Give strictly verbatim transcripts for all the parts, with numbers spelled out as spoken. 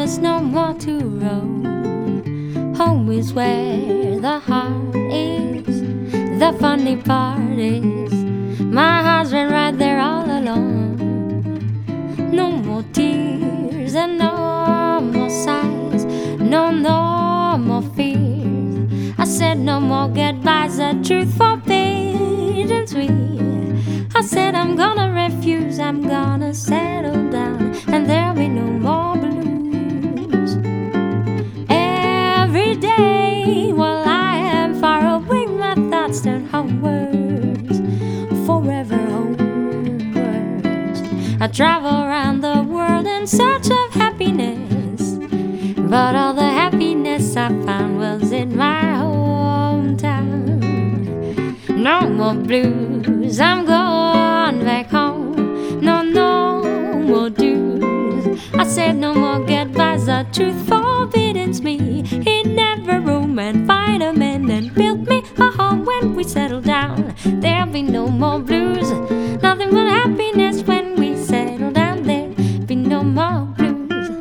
us no more to roam. Home is where the heart is. The funny part is my heart's been right there all along. No more tears and no more sighs. No, no more fears. I said no more goodbyes. The truth forbidden sweet. I said I'm gonna refuse. I'm gonna settle down, and there'll be no more blues. Every day while I am far away, my thoughts turn homewards, forever homewards. I travel around the world in search of happiness, but all the happiness I found was in my hometown. No more blues, I'm going back home. No, no more dues. I said no more goodbyes. The truth forbids me. He never room and find a man and built me a home. When we settle down, there'll be no more blues. Nothing but happiness when we settle down. There'll be no more blues.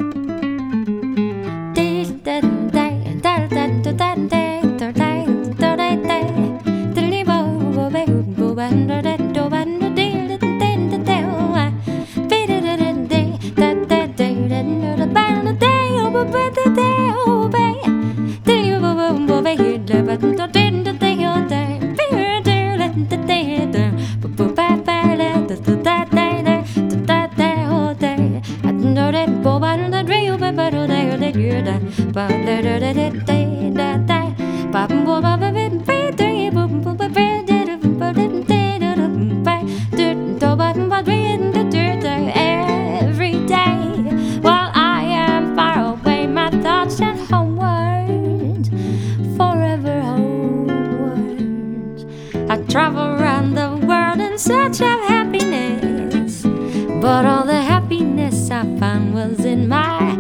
Every day while I am far away, my thoughts turn homewards, forever homewards. I travel around the world in search of happiness, but all the happiness I found was in my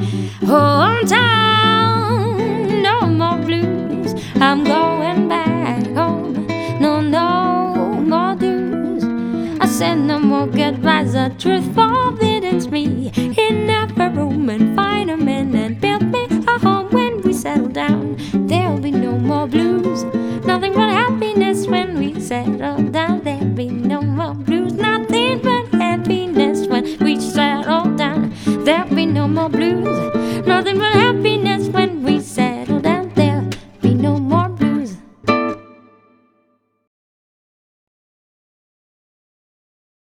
hometown. No more blues, I'm going back home. No, no more dues. I said no more goodbyes. The truth forbids me. He never room and find a man and built me a home. When we settle down, there'll be no more blues. Nothing but happiness when we settle down. There'll be no more blues. Nothing but happiness when we settle down. There'll be no more blues. Nothing but